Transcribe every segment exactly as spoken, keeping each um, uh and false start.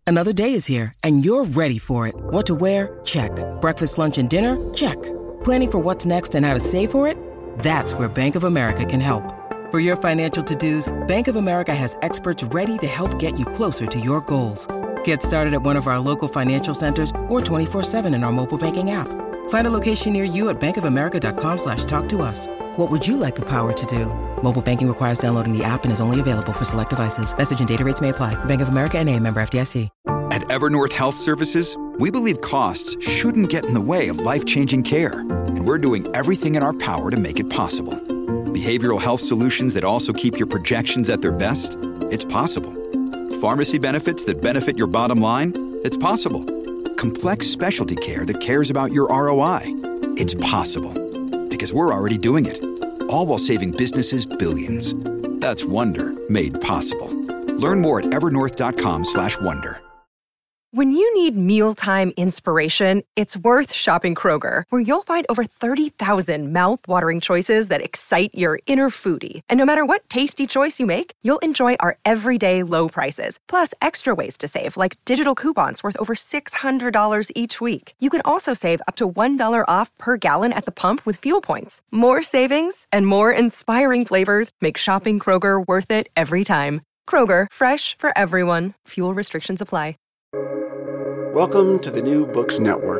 Another day is here, and you're ready for it. What to wear? Check. Breakfast, lunch, and dinner? Check. Planning for what's next and how to save for it? That's where Bank of America can help. For your financial to-dos, Bank of America has experts ready to help get you closer to your goals. Get started at one of our local financial centers or twenty-four seven in our mobile banking app. Find a location near you at bankofamerica.com slash talk to us. What would you like the power to do? Mobile banking requires downloading the app and is only available for select devices. Message and data rates may apply. Bank of America N A, member F D I C. At Evernorth Health Services, we believe costs shouldn't get in the way of life-changing care, and we're doing everything in our power to make it possible. Behavioral health solutions that also keep your projections at their best? It's possible. Pharmacy benefits that benefit your bottom line? It's possible. Complex specialty care that cares about your R O I? It's possible. Because we're already doing it. All while saving businesses billions. That's Wonder made possible. Learn more at evernorth.com slash wonder. When you need mealtime inspiration, it's worth shopping Kroger, where you'll find over thirty thousand mouth-watering choices that excite your inner foodie. And no matter what tasty choice you make, you'll enjoy our everyday low prices, plus extra ways to save, like digital coupons worth over six hundred dollars each week. You can also save up to one dollar off per gallon at the pump with fuel points. More savings and more inspiring flavors make shopping Kroger worth it every time. Kroger, fresh for everyone. Fuel restrictions apply. Welcome to the New Books Network.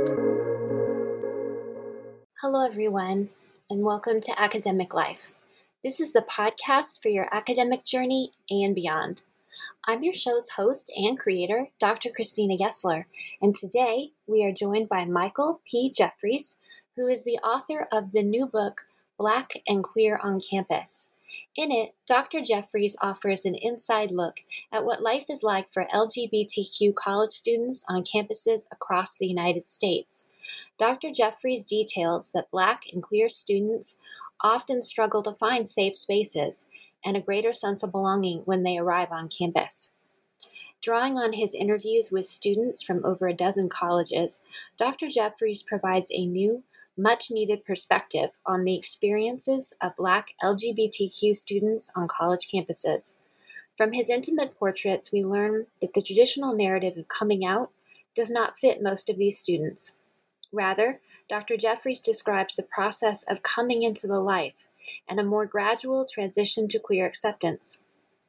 Hello, everyone, and welcome to Academic Life. This is the podcast for your academic journey and beyond. I'm your show's host and creator, Doctor Christina Gessler, and today we are joined by Michael P. Jeffries, who is the author of the new book, Black and Queer on Campus. In it, Doctor Jeffries offers an inside look at what life is like for L G B T Q college students on campuses across the United States. Doctor Jeffries details that Black and queer students often struggle to find safe spaces and a greater sense of belonging when they arrive on campus. Drawing on his interviews with students from over a dozen colleges, Doctor Jeffries provides a new, much-needed perspective on the experiences of Black L G B T Q students on college campuses. From his intimate portraits, we learn that the traditional narrative of coming out does not fit most of these students. Rather, Doctor Jeffries describes the process of coming into the life and a more gradual transition to queer acceptance.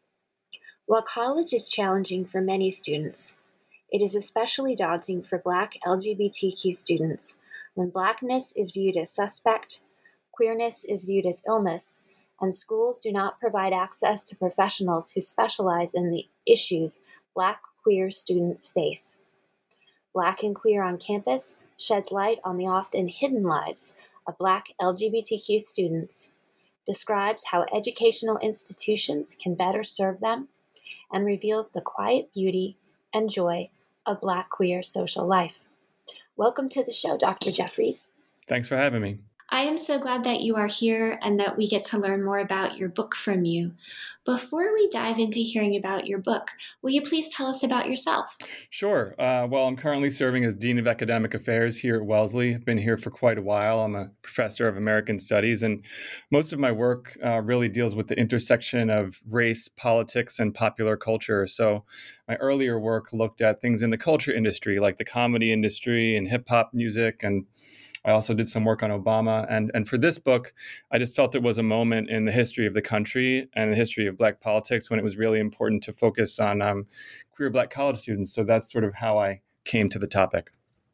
While college is challenging for many students, it is especially daunting for Black L G B T Q students, when Blackness is viewed as suspect, queerness is viewed as illness, and schools do not provide access to professionals who specialize in the issues Black queer students face. Black and Queer on Campus sheds light on the often hidden lives of Black L G B T Q students, describes how educational institutions can better serve them, and reveals the quiet beauty and joy of Black queer social life. Welcome to the show, Doctor Jeffries. Thanks for having me. I am so glad that you are here and that we get to learn more about your book from you. Before we dive into hearing about your book, will you please tell us about yourself? Sure. Uh, well, I'm currently serving as Dean of Academic Affairs here at Wellesley. I've been here for quite a while. I'm a professor of American Studies, and most of my work uh, really deals with the intersection of race, politics, and popular culture. So my earlier work looked at things in the culture industry, like the comedy industry and hip-hop music, and I also did some work on Obama. And, and for this book, I just felt it was a moment in the history of the country and the history of Black politics when it was really important to focus on um, queer Black college students. So that's sort of how I came to the topic.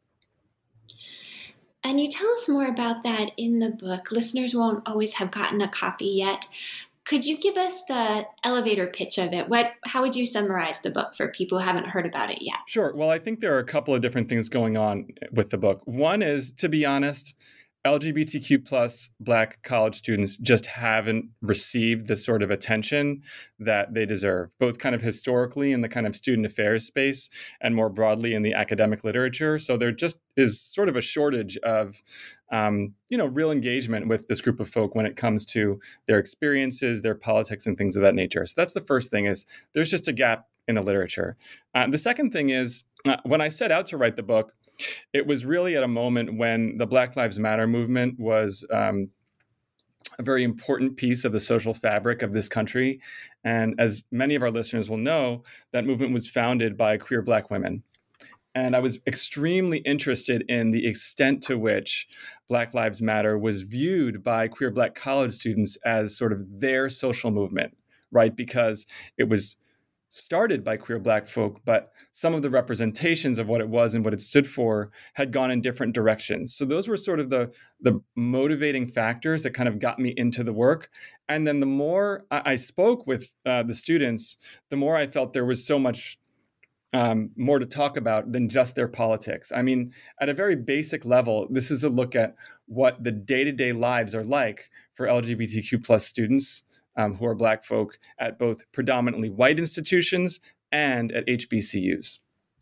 And you tell us more about that in the book. Listeners won't always have gotten a copy yet. Could you give us the elevator pitch of it? What, how would you summarize the book for people who haven't heard about it yet? Sure. Well, I think there are a couple of different things going on with the book. One is, to be honest, L G B T Q plus Black college students just haven't received the sort of attention that they deserve, both kind of historically in the kind of student affairs space and more broadly in the academic literature. So there just is sort of a shortage of, um, you know, real engagement with this group of folk when it comes to their experiences, their politics, and things of that nature. So that's the first thing, is there's just a gap in the literature. Uh, the second thing is, uh, when I set out to write the book, it was really at a moment when the Black Lives Matter movement was um, a very important piece of the social fabric of this country. And as many of our listeners will know, that movement was founded by queer Black women. And I was extremely interested in the extent to which Black Lives Matter was viewed by queer Black college students as sort of their social movement, right? Because it was started by queer Black folk, but some of the representations of what it was and what it stood for had gone in different directions. So those were sort of the, the motivating factors that kind of got me into the work. And then the more I, I spoke with uh, the students, the more I felt there was so much um, more to talk about than just their politics. I mean, at a very basic level, this is a look at what the day-to-day lives are like for L G B T Q plus students Um, who are Black folk at both predominantly white institutions and at H B C Us.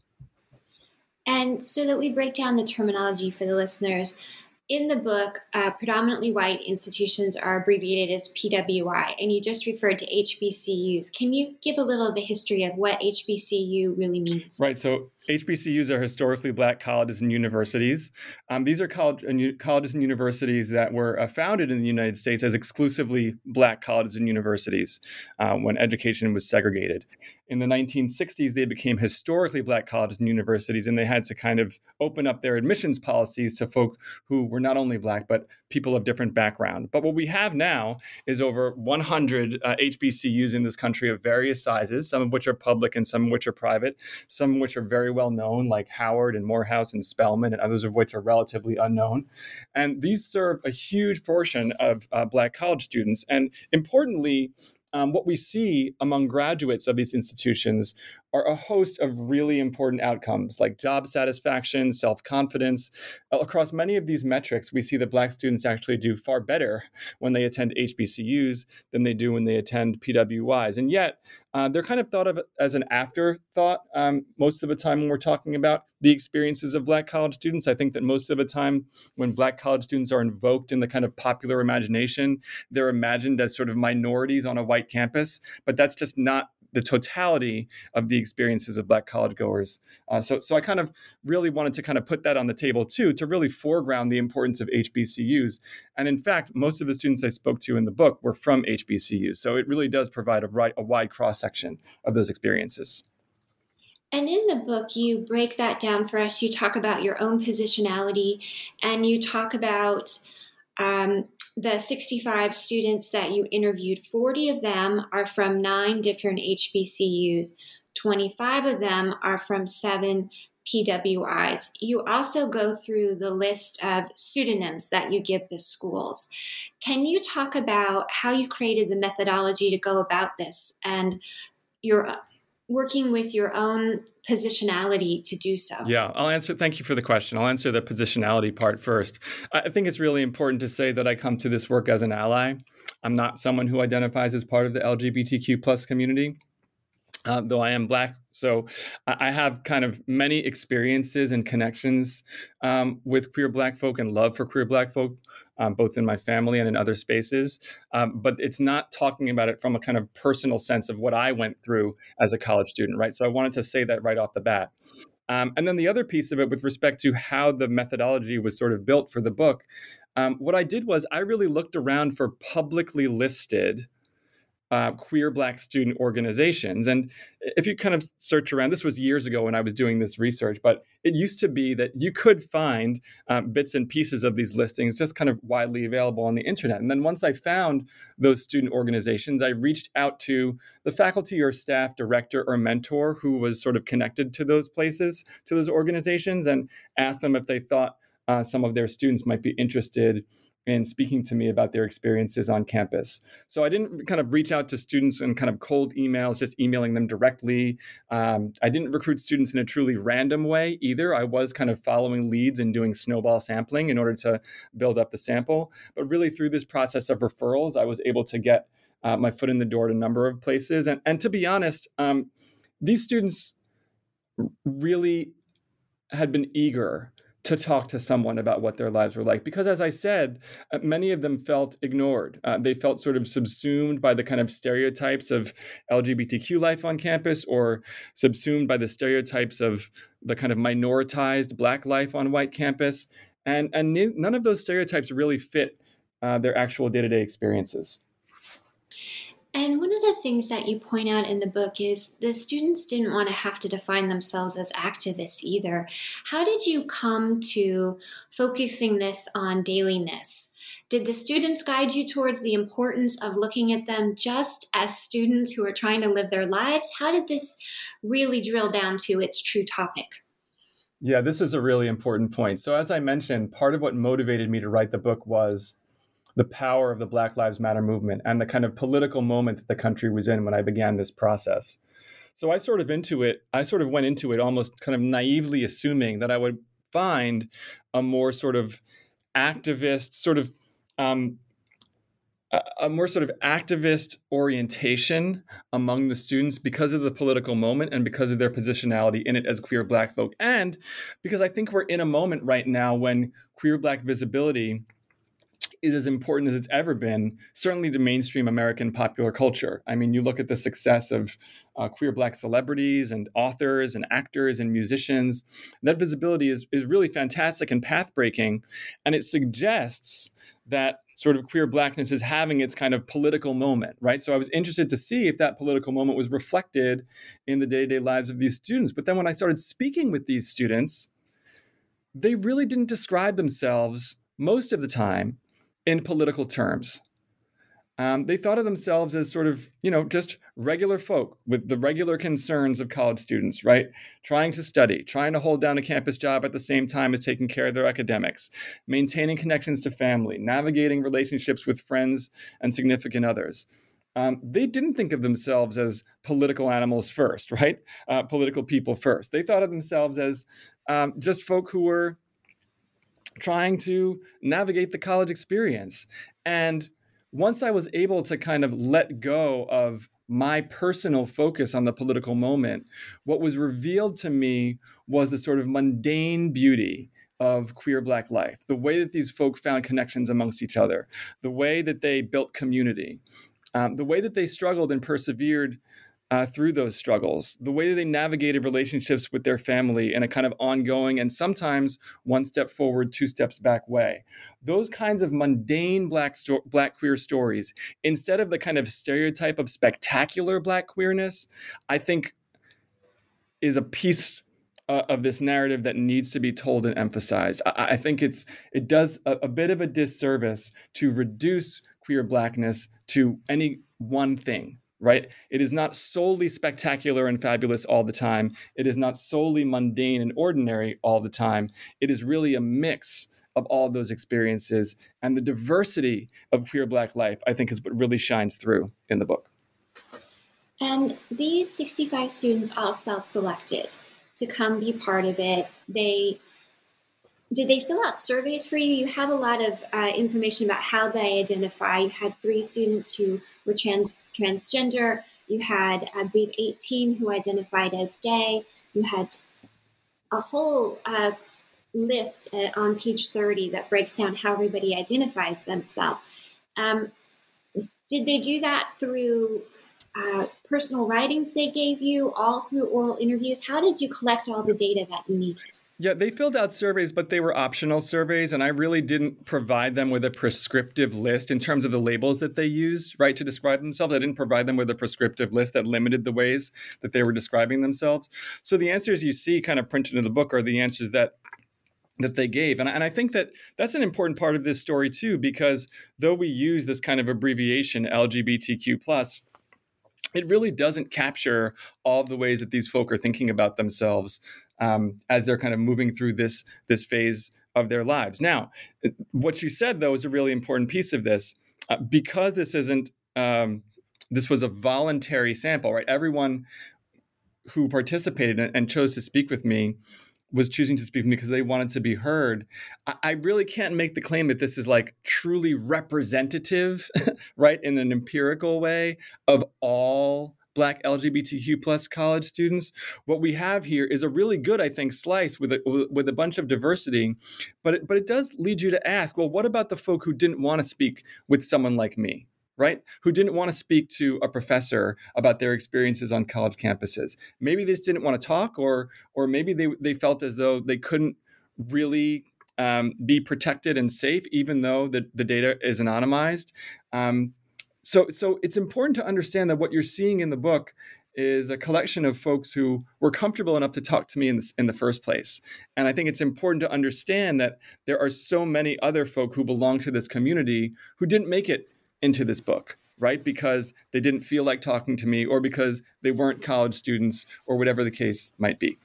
And so that we break down the terminology for the listeners, in the book, uh, predominantly white institutions are abbreviated as P W I, and you just referred to H B C Us. Can you give a little of the history of what H B C U really means? Right. So H B C Us are historically Black colleges and universities. Um, these are college and colleges and universities that were uh, founded in the United States as exclusively Black colleges and universities uh, when education was segregated. In the nineteen sixties, they became historically Black colleges and universities, and they had to kind of open up their admissions policies to folk who were not only Black, but people of different background. But what we have now is over one hundred uh, H B C Us in this country of various sizes, some of which are public and some of which are private, some of which are very well known, like Howard and Morehouse and Spelman, and others of which are relatively unknown. And these serve a huge portion of uh, Black college students. And importantly, Um, what we see among graduates of these institutions are a host of really important outcomes like job satisfaction, self-confidence. Across many of these metrics, we see that Black students actually do far better when they attend H B C Us than they do when they attend P W Is. And yet, uh, they're kind of thought of as an afterthought um, most of the time when we're talking about the experiences of Black college students. I think that most of the time when Black college students are invoked in the kind of popular imagination, they're imagined as sort of minorities on a white campus, but that's just not the totality of the experiences of Black college goers. Uh, so, so I kind of really wanted to kind of put that on the table too, to really foreground the importance of H B C Us. And in fact, most of the students I spoke to in the book were from H B C Us. So it really does provide a, right, a wide cross-section of those experiences. And in the book, you break that down for us. You talk about your own positionality, and you talk about um, the sixty-five students that you interviewed. forty of them are from nine different H B C Us. twenty-five of them are from seven P W Is. You also go through the list of pseudonyms that you give the schools. Can you talk about how you created the methodology to go about this and your working with your own positionality to do so? Yeah, I'll answer. Thank you for the question. I'll answer the positionality part first. I think it's really important to say that I come to this work as an ally. I'm not someone who identifies as part of the L G B T Q plus community, uh, though I am Black. So I have kind of many experiences and connections um, with queer Black folk and love for queer Black folk, um, both in my family and in other spaces. Um, but it's not talking about it from a kind of personal sense of what I went through as a college student, right? So I wanted to say that right off the bat. Um, and then the other piece of it with respect to how the methodology was sort of built for the book, um, what I did was I really looked around for publicly listed Uh, queer Black student organizations. And if you kind of search around, this was years ago when I was doing this research, but it used to be that you could find um, bits and pieces of these listings just kind of widely available on the internet. And then once I found those student organizations, I reached out to the faculty or staff director or mentor who was sort of connected to those places, to those organizations, and asked them if they thought uh, some of their students might be interested in speaking to me about their experiences on campus. So I didn't kind of reach out to students in kind of cold emails, just emailing them directly. Um, I didn't recruit students in a truly random way either. I was kind of following leads and doing snowball sampling in order to build up the sample. But really through this process of referrals, I was able to get uh, my foot in the door at a number of places. And, and to be honest, um, these students really had been eager to talk to someone about what their lives were like. Because as I said, uh, many of them felt ignored. Uh, they felt sort of subsumed by the kind of stereotypes of L G B T Q life on campus, or subsumed by the stereotypes of the kind of minoritized Black life on white campus. And, and none of those stereotypes really fit uh, their actual day-to-day experiences. And one of the things that you point out in the book is the students didn't want to have to define themselves as activists either. How did you come to focusing this on dailiness? Did the students guide you towards the importance of looking at them just as students who are trying to live their lives? How did this really drill down to its true topic? Yeah, this is a really important point. So as I mentioned, part of what motivated me to write the book was the power of the Black Lives Matter movement and the kind of political moment that the country was in when I began this process. So I sort of into it, I sort of went into it almost kind of naively assuming that I would find a more sort of activist, sort of um, a, a more sort of activist orientation among the students because of the political moment and because of their positionality in it as queer Black folk. And because I think we're in a moment right now when queer Black visibility is as important as it's ever been, certainly to mainstream American popular culture. I mean, you look at the success of uh, queer Black celebrities and authors and actors and musicians. That visibility is, is really fantastic and path-breaking, and it suggests that sort of queer Blackness is having its kind of political moment, right? So I was interested to see if that political moment was reflected in the day-to-day lives of these students. But then when I started speaking with these students, they really didn't describe themselves most of the time in political terms. Um, they thought of themselves as sort of, you know, just regular folk with the regular concerns of college students, right? Trying to study, trying to hold down a campus job at the same time as taking care of their academics, maintaining connections to family, navigating relationships with friends and significant others. Um, they didn't think of themselves as political animals first, right? Uh, political people first. They thought of themselves as um, just folk who were trying to navigate the college experience. And once I was able to kind of let go of my personal focus on the political moment, what was revealed to me was the sort of mundane beauty of queer Black life, the way that these folk found connections amongst each other, the way that they built community, um, the way that they struggled and persevered Uh, through those struggles, the way that they navigated relationships with their family in a kind of ongoing and sometimes one step forward, two steps back way. Those kinds of mundane Black sto- Black queer stories, instead of the kind of stereotype of spectacular Black queerness, I think is a piece uh, of this narrative that needs to be told and emphasized. I, I think it's it does a, a bit of a disservice to reduce queer Blackness to any one thing. Right? It is not solely spectacular and fabulous all the time. It is not solely mundane and ordinary all the time. It is really a mix of all of those experiences. And the diversity of queer Black life, I think, is what really shines through in the book. And these sixty-five students all self-selected to come be part of it. They Did they fill out surveys for you? You have a lot of uh, information about how they identify. You had three students who were trans transgender. You had, I believe, eighteen who identified as gay. You had a whole uh, list uh, on page thirty that breaks down how everybody identifies themselves. Um, did they do that through uh, personal writings they gave you, all through oral interviews? How did you collect all the data that you needed? Yeah, they filled out surveys, but they were optional surveys, and I really didn't provide them with a prescriptive list in terms of the labels that they used, right, to describe themselves. I didn't provide them with a prescriptive list that limited the ways that they were describing themselves. So the answers you see kind of printed in the book are the answers that that they gave. And, and I think that that's an important part of this story, too, because though we use this kind of abbreviation, L G B T Q plus, it really doesn't capture all of the ways that these folk are thinking about themselves um, as they're kind of moving through this, this phase of their lives. Now, what you said, though, is a really important piece of this. Uh, because this isn't, um, this was a voluntary sample, right? Everyone who participated and chose to speak with me was choosing to speak with me because they wanted to be heard. I, I really can't make the claim that this is like truly representative, right, in an empirical way of all Black L G B T Q plus college students. What we have here is a really good, I think, slice with a, with a bunch of diversity, but it, but it does lead you to ask, well, what about the folk who didn't want to speak with someone like me? Right? Who didn't want to speak to a professor about their experiences on college campuses. Maybe they just didn't want to talk, or or maybe they, they felt as though they couldn't really um, be protected and safe, even though the, the data is anonymized. Um, so, so it's important to understand that what you're seeing in the book is a collection of folks who were comfortable enough to talk to me in, this, in the first place. And I think it's important to understand that there are so many other folk who belong to this community who didn't make it into this book, right? Because they didn't feel like talking to me, or because they weren't college students, or whatever the case might be.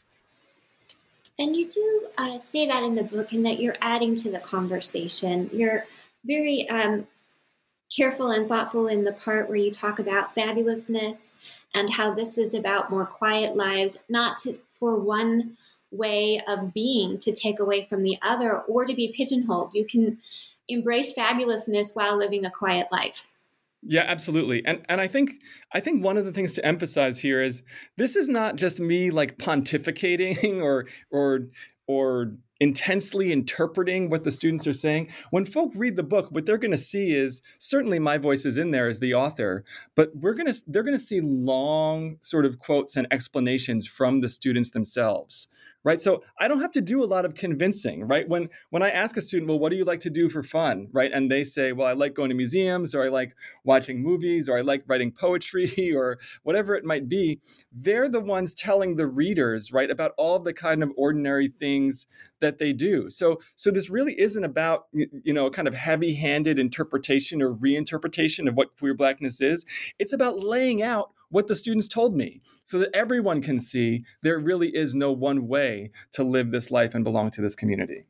And you do uh, say that in the book, and that you're adding to the conversation. You're very um, careful and thoughtful in the part where you talk about fabulousness and how this is about more quiet lives, not to, for one way of being to take away from the other or to be pigeonholed. You can embrace fabulousness while living a quiet life. Yeah, absolutely. And and I think I think one of the things to emphasize here is this is not just me like pontificating or or or intensely interpreting what the students are saying. When folk read the book, what they're going to see is certainly my voice is in there as the author, but we're going to they're going to see long sort of quotes and explanations from the students themselves. Right. So I don't have to do a lot of convincing. Right. When when I ask a student, well, what do you like to do for fun? Right. And they say, well, I like going to museums, or I like watching movies, or I like writing poetry, or whatever it might be. They're the ones telling the readers, right, about all the kind of ordinary things that they do. So so this really isn't about, you know, a kind of heavy-handed interpretation or reinterpretation of what queer Blackness is. It's about laying out what the students told me so that everyone can see there really is no one way to live this life and belong to this community.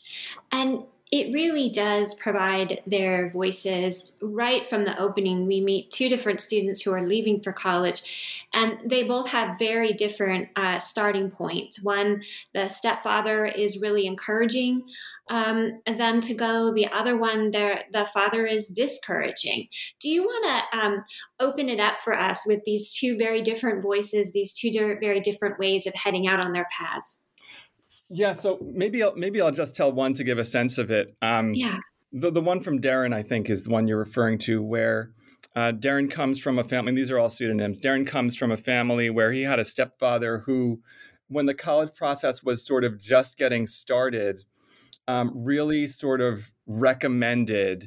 And it really does provide their voices right from the opening. We meet two different students who are leaving for college, and they both have very different uh, starting points. One, the stepfather is really encouraging um, them to go. The other one, the father is discouraging. Do you want to um, open it up for us with these two very different voices, these two di- very different ways of heading out on their paths? Yeah, so maybe I'll, maybe I'll just tell one to give a sense of it. Um, yeah. The, the one from Darren, I think, is the one you're referring to, where uh, Darren comes from a family, and these are all pseudonyms. Darren comes from a family where he had a stepfather who, when the college process was sort of just getting started, um, really sort of recommended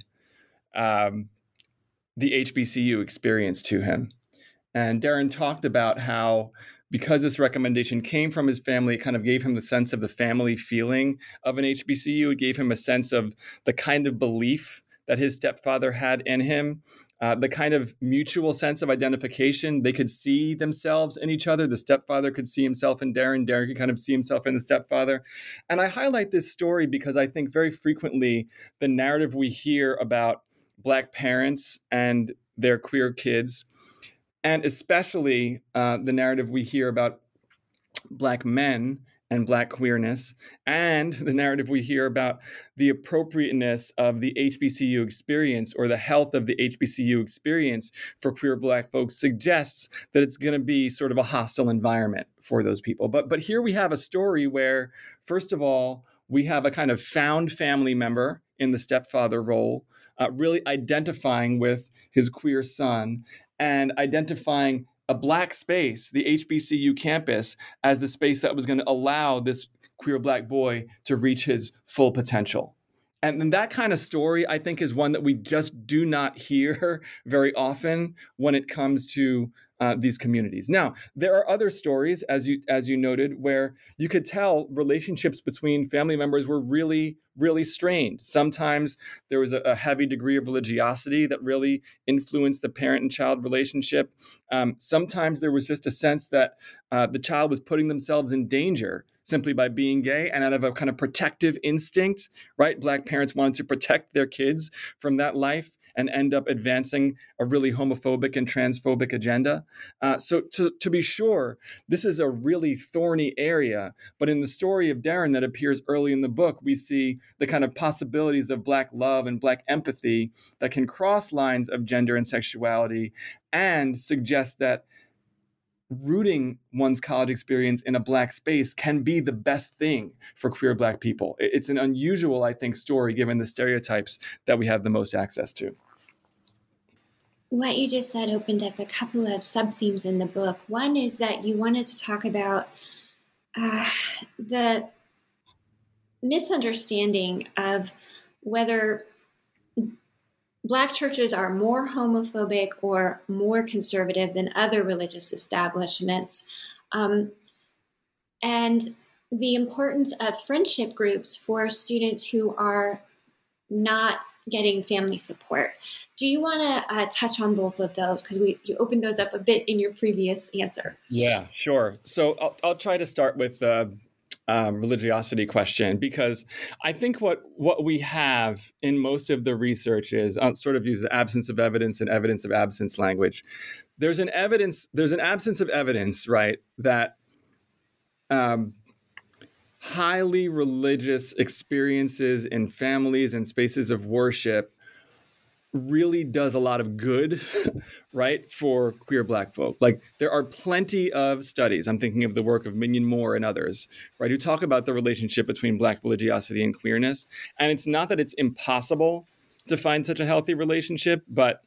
um, the H B C U experience to him. And Darren talked about how, because this recommendation came from his family, it kind of gave him the sense of the family feeling of an H B C U. It gave him a sense of the kind of belief that his stepfather had in him, uh, the kind of mutual sense of identification. They could see themselves in each other. The stepfather could see himself in Darren. Darren could kind of see himself in the stepfather. And I highlight this story because I think very frequently the narrative we hear about Black parents and their queer kids, and especially uh, the narrative we hear about Black men and Black queerness, and the narrative we hear about the appropriateness of the H B C U experience or the health of the H B C U experience for queer Black folks suggests that it's going to be sort of a hostile environment for those people. But, but here we have a story where, first of all, we have a kind of found family member in the stepfather role, uh, really identifying with his queer son and identifying a Black space, the H B C U campus, as the space that was going to allow this queer Black boy to reach his full potential. And, and that kind of story, I think, is one that we just do not hear very often when it comes to uh, these communities. Now, there are other stories, as you as you noted, where you could tell relationships between family members were really, really strained. Sometimes there was a, a heavy degree of religiosity that really influenced the parent and child relationship. Um, sometimes there was just a sense that uh, the child was putting themselves in danger simply by being gay, and out of a kind of protective instinct, right? Black parents wanted to protect their kids from that life and end up advancing a really homophobic and transphobic agenda. Uh, so to, to be sure, this is a really thorny area. But in the story of Darren that appears early in the book, we see the kind of possibilities of Black love and Black empathy that can cross lines of gender and sexuality and suggest that rooting one's college experience in a Black space can be the best thing for queer Black people. It's an unusual, I think, story given the stereotypes that we have the most access to. What you just said opened up a couple of sub-themes in the book. One is that you wanted to talk about uh, the misunderstanding of whether Black churches are more homophobic or more conservative than other religious establishments, um, and the importance of friendship groups for students who are not getting family support. Do you want to uh, touch on both of those? Because we you opened those up a bit in your previous answer. Yeah, sure. So I'll, I'll try to start with uh, Um, religiosity question, because I think what what we have in most of the research is I'll sort of use the absence of evidence and evidence of absence language. There's an evidence, there's an absence of evidence, right, that um, highly religious experiences in families and spaces of worship really does a lot of good, right, for queer Black folk. Like, there are plenty of studies, I'm thinking of the work of Minion Moore and others, right, who talk about the relationship between Black religiosity and queerness. And it's not that it's impossible to find such a healthy relationship, but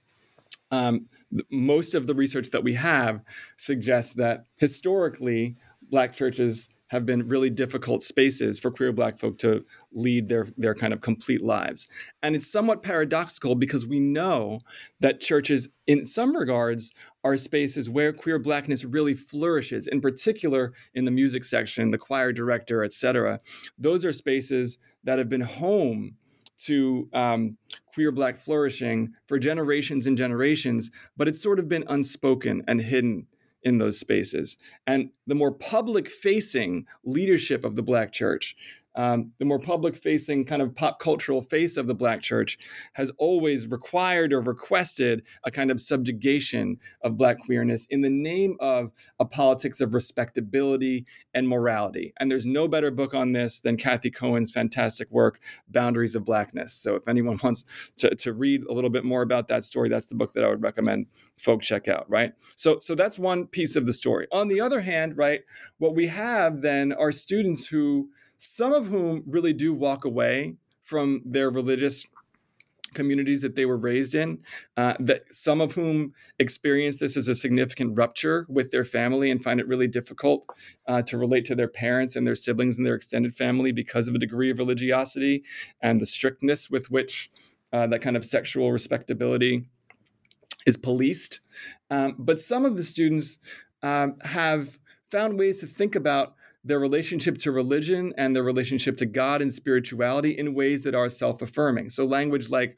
um, th- most of the research that we have suggests that historically, Black churches have been really difficult spaces for queer Black folk to lead their, their kind of complete lives. And it's somewhat paradoxical because we know that churches, in some regards, are spaces where queer Blackness really flourishes, in particular in the music section, the choir director, et cetera. Those are spaces that have been home to um, queer Black flourishing for generations and generations, but it's sort of been unspoken and hidden in those spaces. And the more public-facing leadership of the Black church, um, the more public-facing kind of pop cultural face of the Black church has always required or requested a kind of subjugation of Black queerness in the name of a politics of respectability and morality. And there's no better book on this than Kathy Cohen's fantastic work, Boundaries of Blackness. So if anyone wants to, to read a little bit more about that story, that's the book that I would recommend folks check out, right? So, so that's one piece of the story. On the other hand, right, what we have then are students who, some of whom really do walk away from their religious communities that they were raised in, uh, that some of whom experience this as a significant rupture with their family and find it really difficult uh, to relate to their parents and their siblings and their extended family because of a degree of religiosity and the strictness with which uh, that kind of sexual respectability is policed. Um, but some of the students um, have found ways to think about their relationship to religion and their relationship to God and spirituality in ways that are self-affirming. So language like,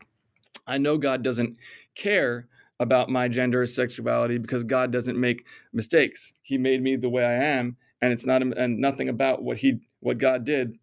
I know God doesn't care about my gender or sexuality because God doesn't make mistakes. He made me the way I am, and it's not, and nothing about what he, what God did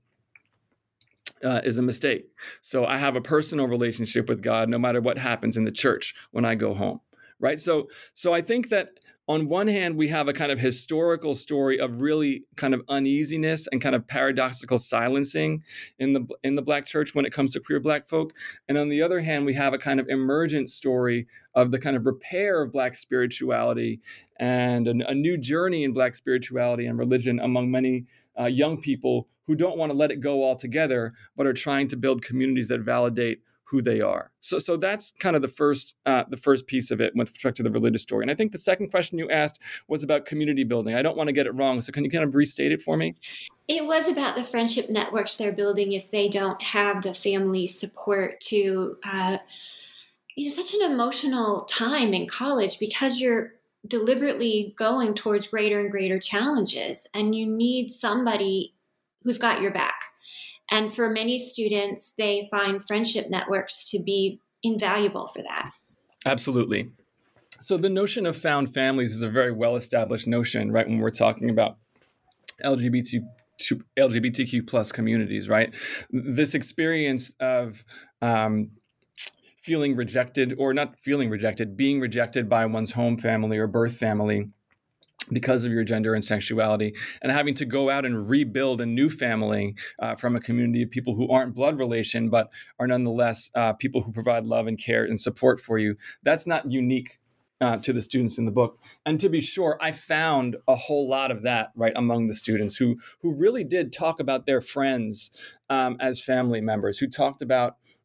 uh, is a mistake. So I have a personal relationship with God no matter what happens in the church when I go home, right? So, so I think that on one hand, we have a kind of historical story of really kind of uneasiness and kind of paradoxical silencing in the in the Black church when it comes to queer Black folk. And on the other hand, we have a kind of emergent story of the kind of repair of Black spirituality and a, a new journey in Black spirituality and religion among many uh, young people who don't want to let it go altogether, but are trying to build communities that validate who they are. So so that's kind of the first uh, the first piece of it with respect to the religious story. And I think the second question you asked was about community building. I don't want to get it wrong. So can you kind of restate it for me? It was about the friendship networks they're building if they don't have the family support to, uh, it's such an emotional time in college because you're deliberately going towards greater and greater challenges and you need somebody who's got your back. And for many students, they find friendship networks to be invaluable for that. Absolutely. So the notion of found families is a very well-established notion, right, when we're talking about L G B T, L G B T Q plus communities, right? This experience of um, feeling rejected, or not feeling rejected, being rejected by one's home family or birth family because of your gender and sexuality, and having to go out and rebuild a new family uh, from a community of people who aren't blood relation, but are nonetheless uh, people who provide love and care and support for you. That's not unique uh, to the students in the book. And to be sure, I found a whole lot of that right among the students who who really did talk about their friends um, as family members, who talked about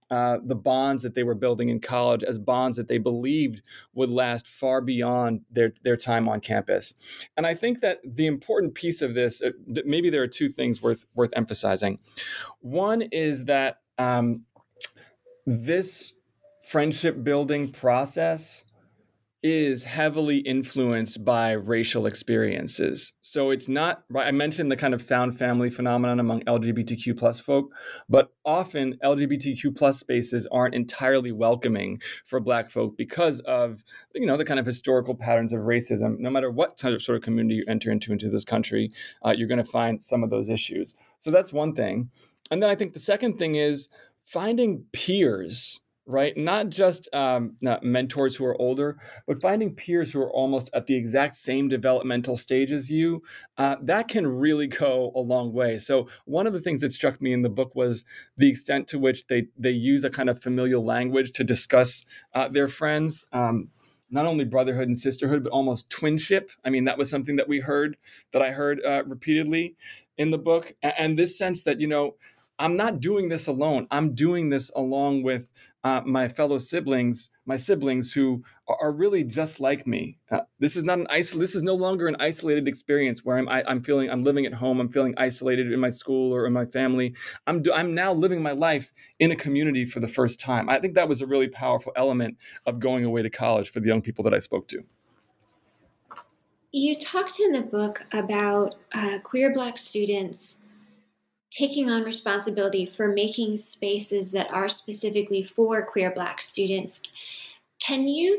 uh, the bonds that they were building in college as bonds that they believed would last far beyond their, their time on campus. And I think that the important piece of this, uh, maybe there are two things worth worth emphasizing. One is that um, this friendship building process is heavily influenced by racial experiences. So it's not, I mentioned the kind of found family phenomenon among L G B T Q plus folk, but often L G B T Q plus spaces aren't entirely welcoming for Black folk because of, you know, the kind of historical patterns of racism. No matter what type of sort of community you enter into into this country, uh, you're going to find some of those issues. So that's one thing. And then I think the second thing is finding peers, right? Not just um, not mentors who are older, but finding peers who are almost at the exact same developmental stage as you, uh, that can really go a long way. So one of the things that struck me in the book was the extent to which they they use a kind of familial language to discuss uh, their friends. Um, not only brotherhood and sisterhood, but almost twinship. I mean, that was something that we heard, that I heard uh, repeatedly in the book. And this sense that, you know, I'm not doing this alone. I'm doing this along with uh, my fellow siblings, my siblings who are, are really just like me. Uh, this is not an isol- This is no longer an isolated experience where I'm I, I'm feeling I'm living at home. I'm feeling isolated in my school or in my family. I'm do, I'm now living my life in a community for the first time. I think that was a really powerful element of going away to college for the young people that I spoke to. You talked in the book about uh, queer Black students taking on responsibility for making spaces that are specifically for queer Black students. Can you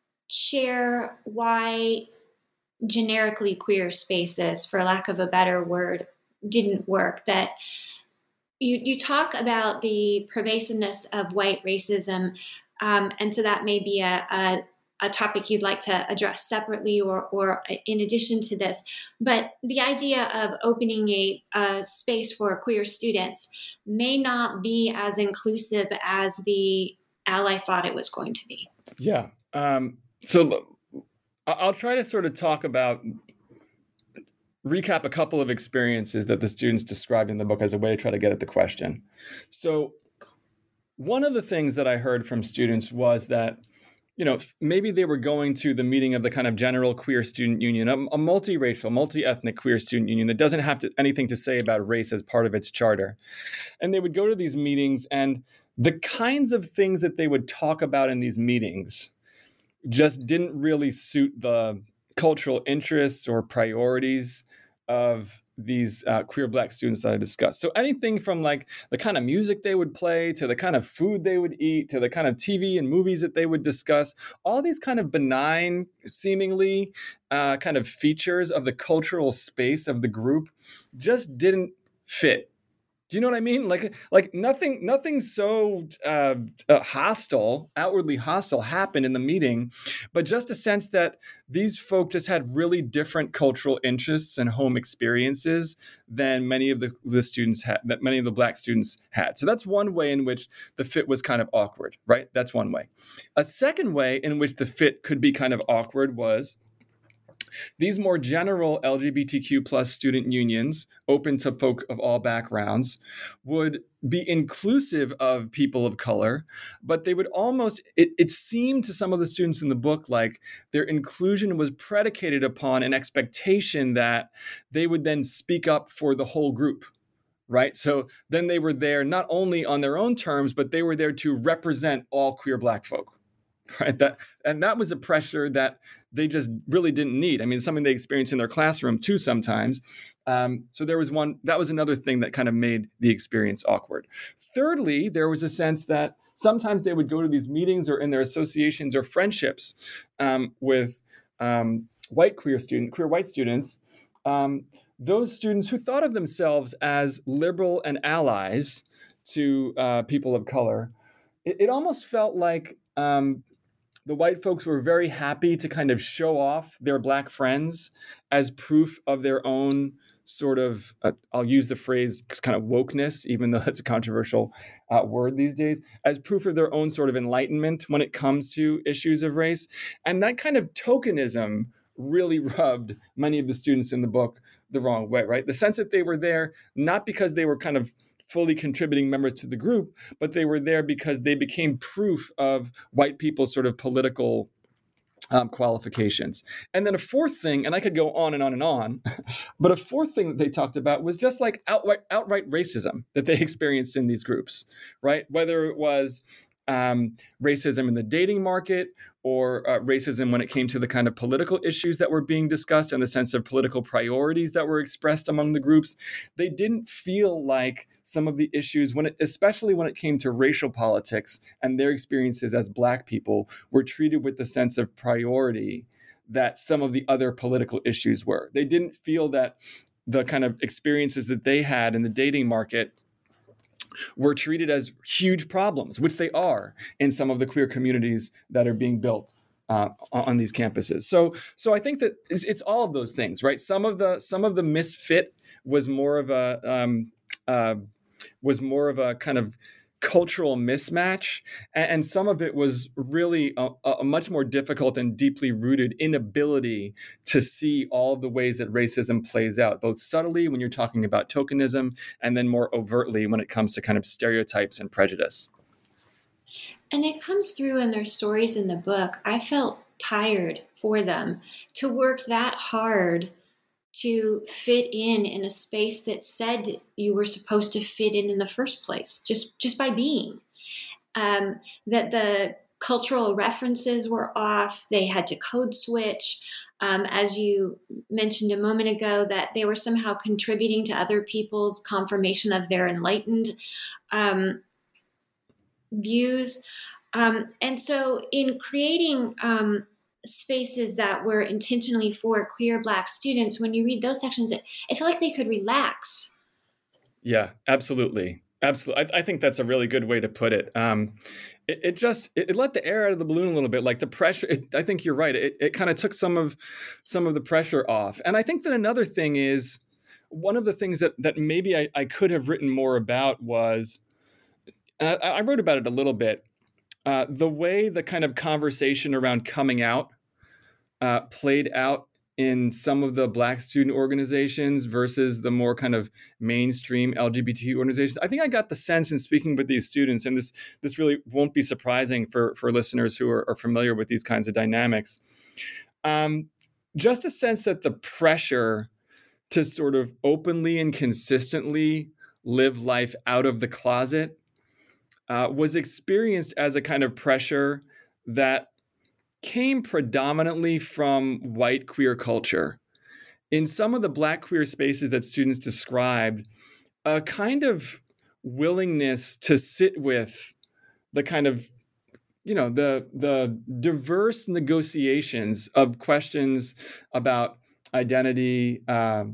share why generically queer spaces, for lack of a better word, didn't work? That you, you talk about the pervasiveness of white racism, um, and so that may be a, a a topic you'd like to address separately or, or in addition to this. But the idea of opening a, a space for queer students may not be as inclusive as the ally thought it was going to be. Yeah. Um, so I'll try to sort of talk about, recap a couple of experiences that the students described in the book as a way to try to get at the question. So one of the things that I heard from students was that, you know, maybe they were going to the meeting of the kind of general queer student union, a, a multiracial, multi-ethnic queer student union that doesn't have to, anything to say about race as part of its charter. And they would go to these meetings, and the kinds of things that they would talk about in these meetings just didn't really suit the cultural interests or priorities of these uh, queer Black students that I discussed. So anything from like the kind of music they would play, to the kind of food they would eat, to the kind of T V and movies that they would discuss, all these kind of benign, seemingly uh, kind of features of the cultural space of the group just didn't fit. Do you know what I mean? Like, like nothing, nothing so uh, uh, hostile, outwardly hostile happened in the meeting, but just a sense that these folk just had really different cultural interests and home experiences than many of the, the students had, that many of the Black students had. So that's one way in which the fit was kind of awkward, right? That's one way. A second way in which the fit could be kind of awkward was these more general L G B T Q plus student unions, open to folk of all backgrounds, would be inclusive of people of color, but they would almost, it, it seemed to some of the students in the book like their inclusion was predicated upon an expectation that they would then speak up for the whole group. Right. So then they were there not only on their own terms, but they were there to represent all queer Black folk. Right. That and that was a pressure that they just really didn't need. I mean, something they experienced in their classroom too sometimes. Um, so there was one, that was another thing that kind of made the experience awkward. Thirdly, there was a sense that sometimes they would go to these meetings or in their associations or friendships um, with um, white queer student, queer white students, um, those students who thought of themselves as liberal and allies to uh, people of color. It, it almost felt like um, the white folks were very happy to kind of show off their Black friends as proof of their own sort of, uh, I'll use the phrase kind of wokeness, even though that's a controversial uh, word these days, as proof of their own sort of enlightenment when it comes to issues of race. And that kind of tokenism really rubbed many of the students in the book the wrong way, right? The sense that they were there not because they were kind of fully contributing members to the group, but they were there because they became proof of white people's sort of political Um, qualifications. And then a fourth thing, and I could go on and on and on, but a fourth thing that they talked about was just like outright, outright racism that they experienced in these groups, right? Whether it was um, racism in the dating market or uh, racism when it came to the kind of political issues that were being discussed and the sense of political priorities that were expressed among the groups. They didn't feel like some of the issues, when it, especially when it came to racial politics and their experiences as Black people, were treated with the sense of priority that some of the other political issues were. They didn't feel that the kind of experiences that they had in the dating market were treated as huge problems, which they are in some of the queer communities that are being built uh, on these campuses. So, so I think that it's, it's all of those things, right? Some of the some of the misfit was more of a um, uh, was more of a kind of cultural mismatch, and, and some of it was really a, a much more difficult and deeply rooted inability to see all of the ways that racism plays out, both subtly when you're talking about tokenism, and then more overtly when it comes to kind of stereotypes and prejudice. And it comes through in their stories in the book. I felt tired for them to work that hard to fit in in a space that said you were supposed to fit in in the first place, just, just by being. Um, that the cultural references were off. They had to code switch. Um, as you mentioned a moment ago, that they were somehow contributing to other people's confirmation of their enlightened um, views. Um, and so in creating um, spaces that were intentionally for queer Black students, when you read those sections, it, I feel like they could relax. Yeah, absolutely. Absolutely. I, I think that's a really good way to put it. Um, it, it just, it, it let the air out of the balloon a little bit, like the pressure. It, I think you're right. It, it kind of took some of, some of the pressure off. And I think that another thing is, one of the things that, that maybe I, I could have written more about was, uh, I wrote about it a little bit, uh, the way the kind of conversation around coming out uh, played out in some of the Black student organizations versus the more kind of mainstream L G B T organizations. I think I got the sense in speaking with these students, and this this really won't be surprising for, for listeners who are, are familiar with these kinds of dynamics, um, just a sense that the pressure to sort of openly and consistently live life out of the closet uh, was experienced as a kind of pressure that came predominantly from white queer culture. In some of the Black queer spaces that students described, a kind of willingness to sit with the kind of, you know, the the diverse negotiations of questions about identity, um,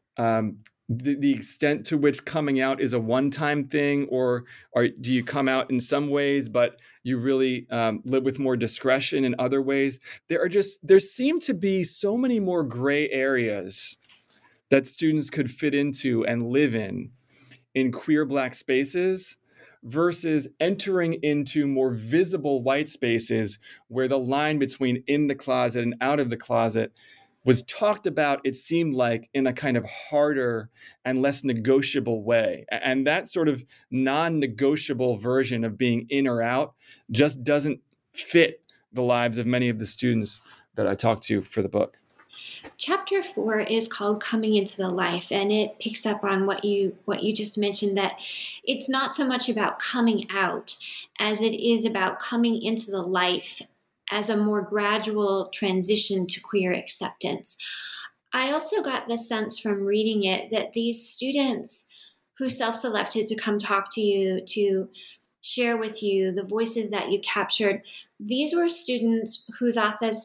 um, the, the extent to which coming out is a one-time thing, or, or do you come out in some ways, but you really um, live with more discretion in other ways. There are just, there seem to be so many more gray areas that students could fit into and live in, in queer Black spaces, versus entering into more visible white spaces where the line between in the closet and out of the closet was talked about, it seemed like, in a kind of harder and less negotiable way. And that sort of non-negotiable version of being in or out just doesn't fit the lives of many of the students that I talked to for the book. Chapter four is called Coming into the Life, and it picks up on what you what you just mentioned, that it's not so much about coming out as it is about coming into the life as a more gradual transition to queer acceptance. I also got the sense from reading it that these students who self-selected to come talk to you, to share with you the voices that you captured, these were students whose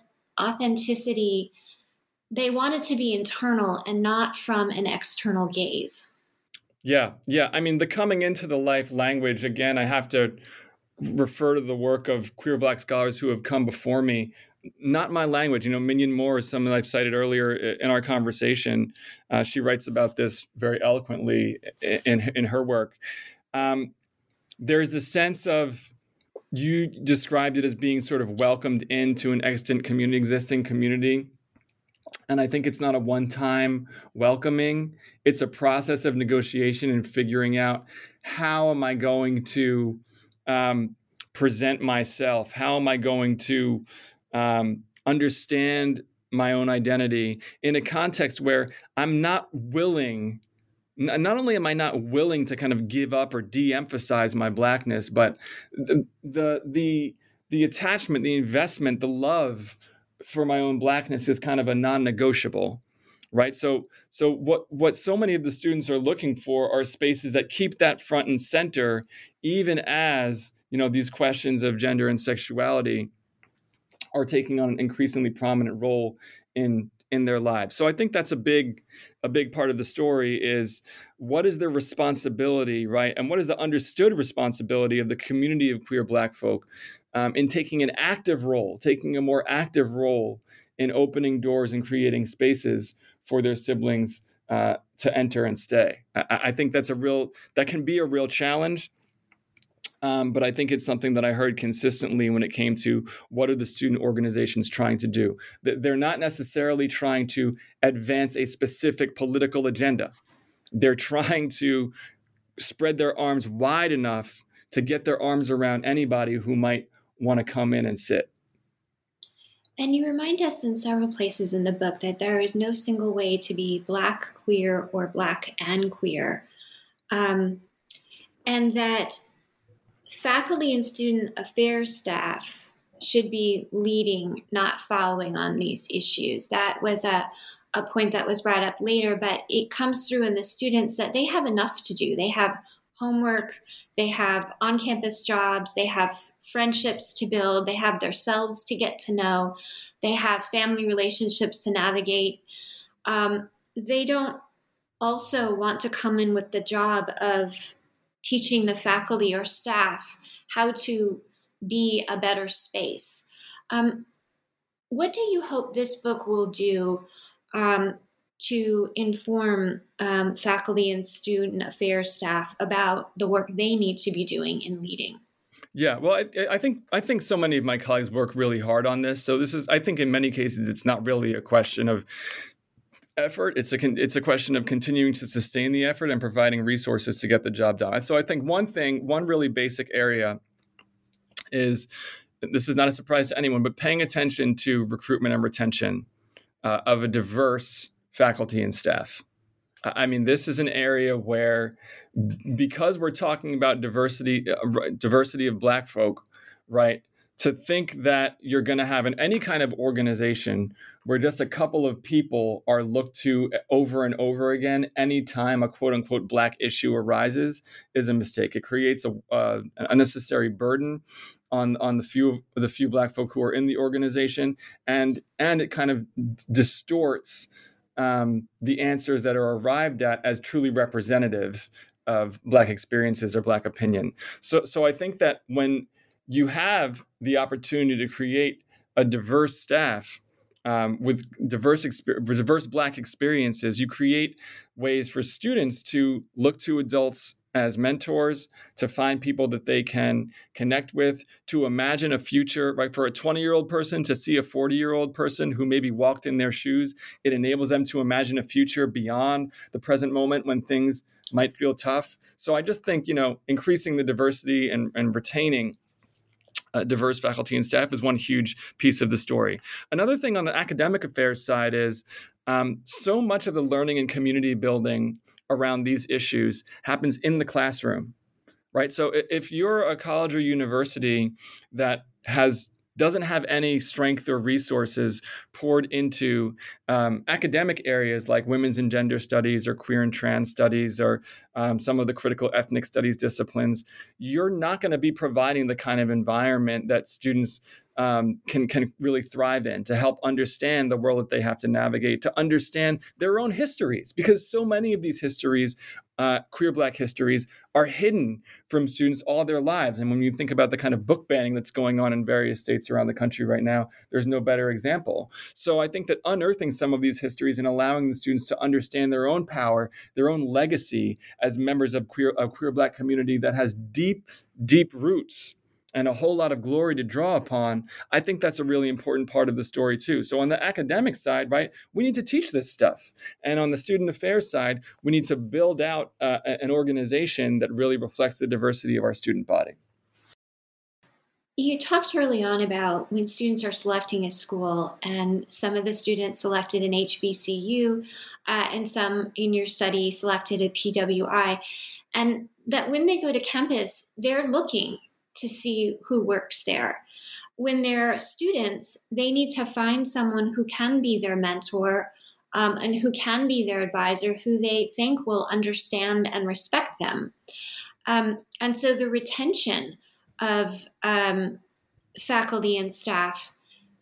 authenticity, they wanted to be internal and not from an external gaze. Yeah, yeah. I mean, the coming into the life language, again, I have to refer to the work of queer Black scholars who have come before me. Not my language. You know, Mignon Moore is someone I've cited earlier in our conversation. Uh, she writes about this very eloquently in, in her work. Um, there's a sense of, you described it as being sort of welcomed into an extant community, existing community. And I think it's not a one-time welcoming. It's a process of negotiation and figuring out, how am I going to um, present myself? How am I going to um, understand my own identity in a context where I'm not willing, not only am I not willing to kind of give up or de-emphasize my Blackness, but the the the, the attachment, the investment, the love for my own Blackness is kind of a non-negotiable, right? So, so what what so many of the students are looking for are spaces that keep that front and center, even as, you know, these questions of gender and sexuality are taking on an increasingly prominent role in in their lives. So I think that's a big a big part of the story is, what is the responsibility, right? And what is the understood responsibility of the community of queer Black folk um, in taking an active role, taking a more active role in opening doors and creating spaces for their siblings uh, to enter and stay. I, I think that's a real, that can be a real challenge. Um, but I think it's something that I heard consistently when it came to, what are the student organizations trying to do? They're not necessarily trying to advance a specific political agenda. They're trying to spread their arms wide enough to get their arms around anybody who might want to come in and sit. And you remind us in several places in the book that there is no single way to be Black, queer, or Black and queer. Um, and that faculty and student affairs staff should be leading, not following on these issues. That was a, a point that was brought up later, but it comes through in the students that they have enough to do. They have homework, they have on-campus jobs, they have friendships to build, they have themselves to get to know, they have family relationships to navigate. Um, they don't also want to come in with the job of teaching the faculty or staff how to be a better space. Um, what do you hope this book will do um, to inform um, faculty and student affairs staff about the work they need to be doing in leading? Yeah, well, I, I think I think so many of my colleagues work really hard on this. So this is, I think, in many cases, it's not really a question of effort. It's a it's a question of continuing to sustain the effort and providing resources to get the job done. So I think one thing, one really basic area is, this is not a surprise to anyone, but paying attention to recruitment and retention uh, of a diverse faculty and staff. I mean, this is an area where, because we're talking about diversity, uh, diversity of Black folk, right? To think that you're going to have in any kind of organization where just a couple of people are looked to over and over again anytime a quote unquote Black issue arises is a mistake. It creates a uh, an unnecessary burden on on the few the few Black folk who are in the organization, and and it kind of distorts um, the answers that are arrived at as truly representative of Black experiences or Black opinion. So so I think that when you have the opportunity to create a diverse staff um, with diverse exper- diverse Black experiences, you create ways for students to look to adults as mentors, to find people that they can connect with, to imagine a future, right? For a twenty-year-old person to see a forty-year-old person who maybe walked in their shoes, it enables them to imagine a future beyond the present moment when things might feel tough. So I just think, you know, increasing the diversity and, and retaining Uh, diverse faculty and staff is one huge piece of the story. Another thing on the academic affairs side is um, so much of the learning and community building around these issues happens in the classroom, right? So if you're a college or university that has doesn't have any strength or resources poured into um, academic areas like women's and gender studies or queer and trans studies or um, some of the critical ethnic studies disciplines, you're not going to be providing the kind of environment that students um, can can really thrive in to help understand the world that they have to navigate, to understand their own histories, because so many of these histories, uh, queer Black histories, are hidden from students all their lives. And when you think about the kind of book banning that's going on in various states around the country right now, there's no better example. So I think that unearthing some of these histories and allowing the students to understand their own power, their own legacy as members of queer of queer Black community that has deep, deep roots and a whole lot of glory to draw upon, I think that's a really important part of the story too. So on the academic side, right, we need to teach this stuff. And on the student affairs side, we need to build out uh, an organization that really reflects the diversity of our student body. You talked early on about when students are selecting a school, and some of the students selected an H B C U, uh, and some in your study selected a P W I, and that when they go to campus, they're looking to see who works there. When they're students, they need to find someone who can be their mentor um, and who can be their advisor, who they think will understand and respect them. Um, and so the retention of um, faculty and staff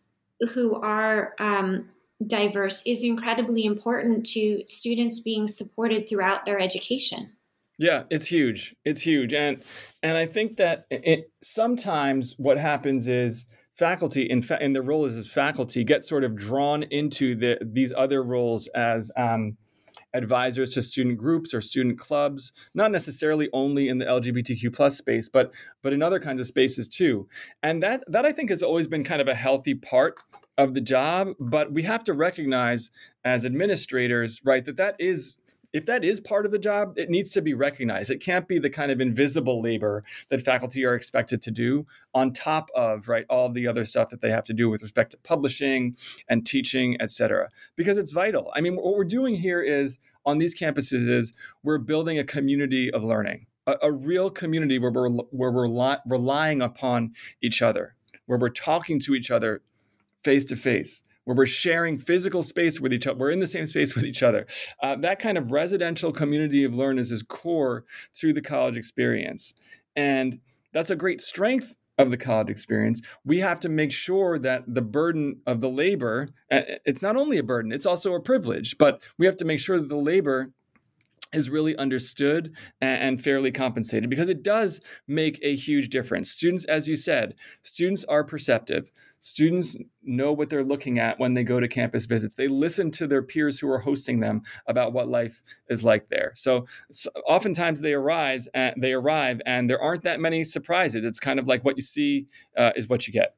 who are um, diverse is incredibly important to students being supported throughout their education. Yeah, it's huge. It's huge. And and I think that it, sometimes what happens is faculty in, fa- in their role as faculty get sort of drawn into the, these other roles as um, advisors to student groups or student clubs, not necessarily only in the L G B T Q plus space, but but in other kinds of spaces too. And that that I think has always been kind of a healthy part of the job. But we have to recognize as administrators, right, that that is if that is part of the job, it needs to be recognized. It can't be the kind of invisible labor that faculty are expected to do on top of, right, all the other stuff that they have to do with respect to publishing and teaching, et cetera, because it's vital. I mean, what we're doing here is on these campuses is we're building a community of learning, a, a real community where we're, where we're li- relying upon each other, where we're talking to each other face to face, where we're sharing physical space with each other. We're in the same space with each other. Uh, that kind of residential community of learners is core to the college experience. And that's a great strength of the college experience. We have to make sure that the burden of the labor, it's not only a burden, it's also a privilege, but we have to make sure that the labor is really understood and fairly compensated, because it does make a huge difference. Students, as you said, students are perceptive. Students know what they're looking at when they go to campus visits. They listen to their peers who are hosting them about what life is like there. So, so oftentimes they arrive, and they arrive and there aren't that many surprises. It's kind of like what you see uh, is what you get.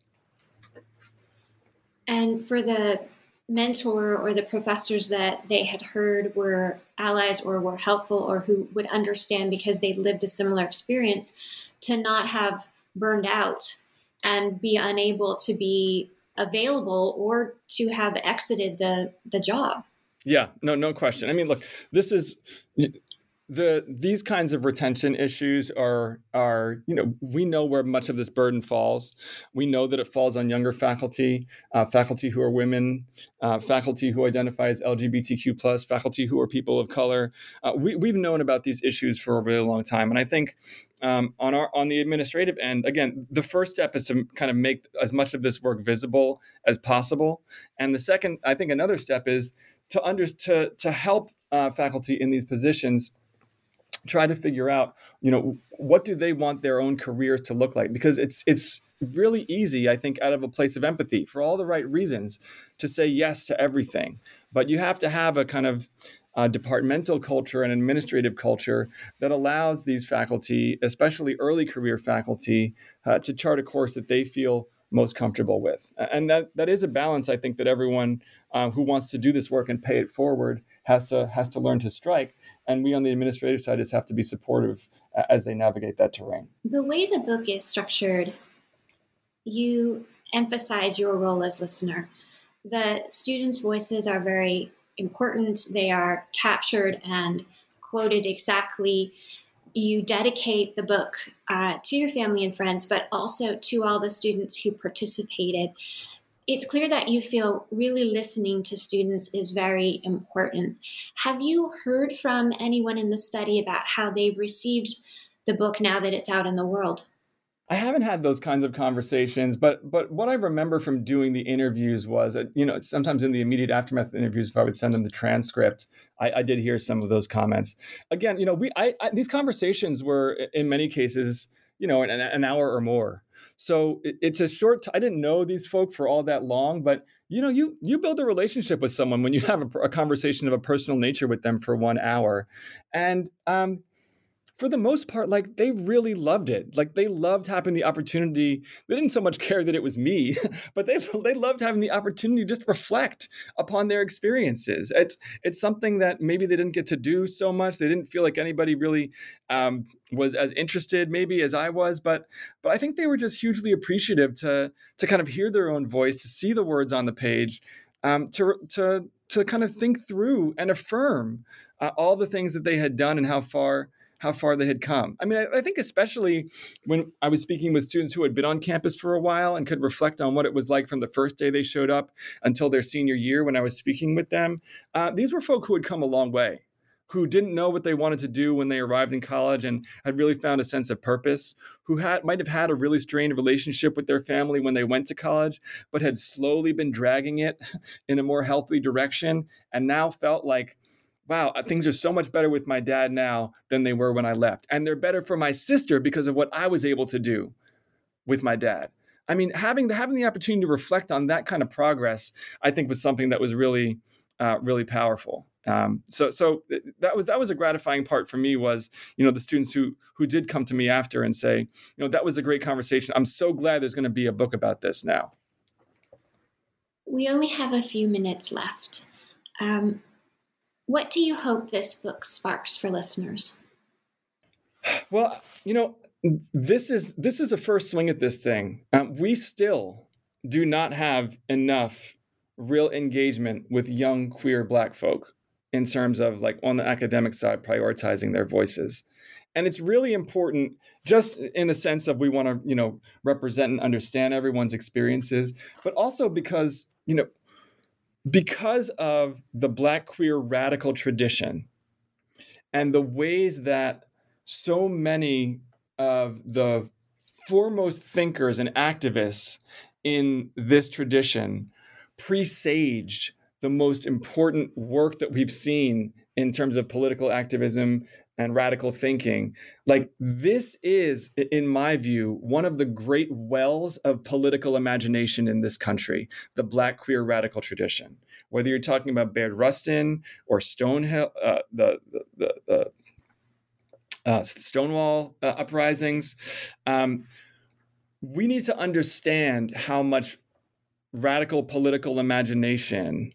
And for the mentor or the professors that they had heard were allies or were helpful or who would understand because they lived a similar experience, to not have burned out and be unable to be available or to have exited the, the job. Yeah, no, no question. I mean, look, this is the these kinds of retention issues are are you know we know where much of this burden falls. We know that it falls on younger faculty, uh, faculty who are women, uh, faculty who identify as L G B T Q plus, faculty who are people of color. Uh, we we've known about these issues for a really long time, and I think um, on our on the administrative end, again, the first step is to kind of make as much of this work visible as possible, and the second, I think, another step is to under to to help uh, faculty in these positions try to figure out, you know, what do they want their own careers to look like? Because it's it's really easy, I think, out of a place of empathy for all the right reasons to say yes to everything. But you have to have a kind of uh, departmental culture and administrative culture that allows these faculty, especially early career faculty, uh, to chart a course that they feel most comfortable with. And that that is a balance, I think, that everyone uh, who wants to do this work and pay it forward has to has to learn to strike. And we on the administrative side just have to be supportive uh, as they navigate that terrain. The way the book is structured, you emphasize your role as listener. The students' voices are very important. They are captured and quoted exactly. You dedicate the book uh, to your family and friends, but also to all the students who participated. It's clear that you feel really listening to students is very important. Have you heard from anyone in the study about how they've received the book now that it's out in the world? I haven't had those kinds of conversations, but but what I remember from doing the interviews was, that, you know, sometimes in the immediate aftermath of interviews, if I would send them the transcript, I, I did hear some of those comments. Again, you know, we I, I, these conversations were in many cases, you know, an, an hour or more. So it, it's a short. T- I didn't know these folk for all that long, but you know, you you build a relationship with someone when you have a, a conversation of a personal nature with them for one hour, and um. for the most part, like they really loved it. Like they loved having the opportunity. They didn't so much care that it was me, but they they loved having the opportunity to just reflect upon their experiences. It's it's something that maybe they didn't get to do so much. They didn't feel like anybody really um, was as interested maybe as I was, but but I think they were just hugely appreciative to to kind of hear their own voice, to see the words on the page, um, to to to kind of think through and affirm uh, all the things that they had done and how far how far they had come. I mean, I, I think especially when I was speaking with students who had been on campus for a while and could reflect on what it was like from the first day they showed up until their senior year when I was speaking with them, uh, these were folk who had come a long way, who didn't know what they wanted to do when they arrived in college and had really found a sense of purpose, who had might have had a really strained relationship with their family when they went to college, but had slowly been dragging it in a more healthy direction and now felt like, wow, things are so much better with my dad now than they were when I left. And they're better for my sister because of what I was able to do with my dad. I mean, having the, having the opportunity to reflect on that kind of progress, I think was something that was really, uh, really powerful. Um, so, so that was that was a gratifying part for me was, you know, the students who who did come to me after and say, you know, that was a great conversation. I'm so glad there's going to be a book about this now. We only have a few minutes left. Um, what do you hope this book sparks for listeners? Well, you know, this is this is a first swing at this thing. Um, we still do not have enough real engagement with young queer Black folk in terms of like on the academic side, prioritizing their voices. And it's really important just in the sense of we want to, you know, represent and understand everyone's experiences, but also because, you know, because of the Black queer radical tradition and the ways that so many of the foremost thinkers and activists in this tradition presaged the most important work that we've seen in terms of political activism and radical thinking. Like this is, in my view, one of the great wells of political imagination in this country, the Black queer radical tradition. Whether you're talking about Bayard Rustin or Stonehill, uh, the, the, the uh, Stonewall uh, uprisings, um, we need to understand how much radical political imagination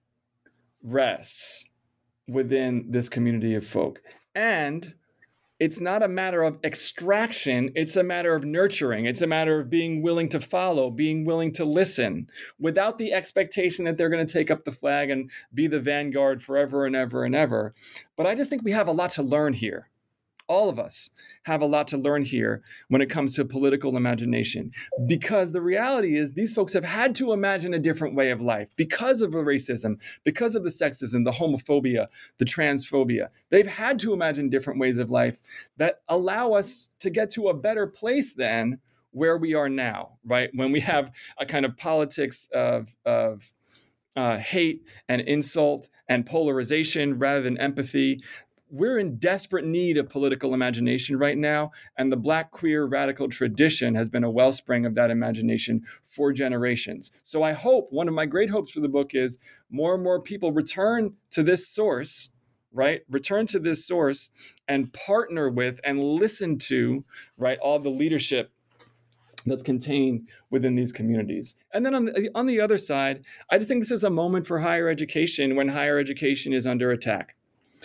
rests within this community of folk. And it's not a matter of extraction, it's a matter of nurturing. It's a matter of being willing to follow, being willing to listen, without the expectation that they're going to take up the flag and be the vanguard forever and ever and ever. But I just think we have a lot to learn here. All of us have a lot to learn here when it comes to political imagination, because the reality is these folks have had to imagine a different way of life because of the racism, because of the sexism, the homophobia, the transphobia. They've had to imagine different ways of life that allow us to get to a better place than where we are now, right? When we have a kind of politics of, of uh, hate and insult and polarization rather than empathy. We're in desperate need of political imagination right now, and the Black queer radical tradition has been a wellspring of that imagination for generations. So I hope, one of my great hopes for the book is more and more people return to this source, right? Return to this source and partner with and listen to, right, all the leadership that's contained within these communities. And then on the, on the other side, I just think this is a moment for higher education when higher education is under attack.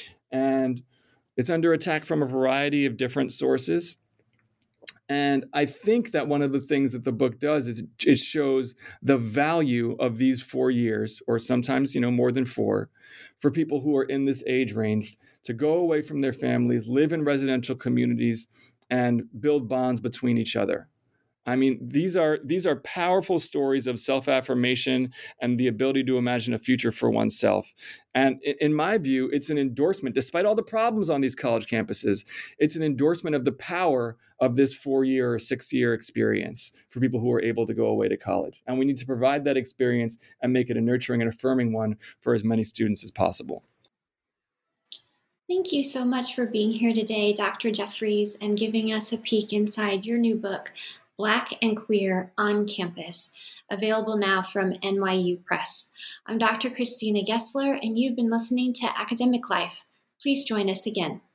And it's under attack from a variety of different sources. And I think that one of the things that the book does is it shows the value of these four years, or sometimes, you know, more than four, for people who are in this age range to go away from their families, live in residential communities, and build bonds between each other. I mean, these are these are powerful stories of self-affirmation and the ability to imagine a future for oneself. And in my view, it's an endorsement, despite all the problems on these college campuses, it's an endorsement of the power of this four-year or six-year experience for people who are able to go away to college. And we need to provide that experience and make it a nurturing and affirming one for as many students as possible. Thank you so much for being here today, Doctor Jeffries, and giving us a peek inside your new book, Black and Queer on Campus, available now from N Y U Press. I'm Doctor Christina Gessler, and you've been listening to Academic Life. Please join us again.